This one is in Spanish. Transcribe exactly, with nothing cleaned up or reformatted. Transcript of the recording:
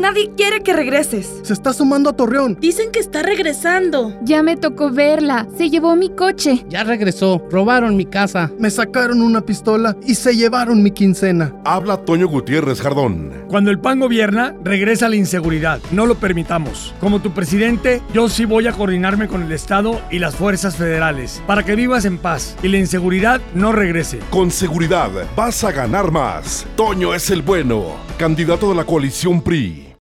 Nadie quiere que regreses. Se está sumando a Torreón. Dicen que está regresando. Ya me tocó verla. Se llevó mi coche. Ya regresó. Robaron mi casa. Me sacaron una pistola y se llevaron mi quincena. Habla Toño Gutiérrez Jardón. Cuando el P A N gobierna, regresa la inseguridad. No lo permitamos. Como tu presidente, yo sí voy a coordinarme con el Estado y las fuerzas federales para que vivas en paz y la inseguridad no regrese. Con seguridad vas a ganar más. Toño es el bueno. Candidato de la coalición P R I.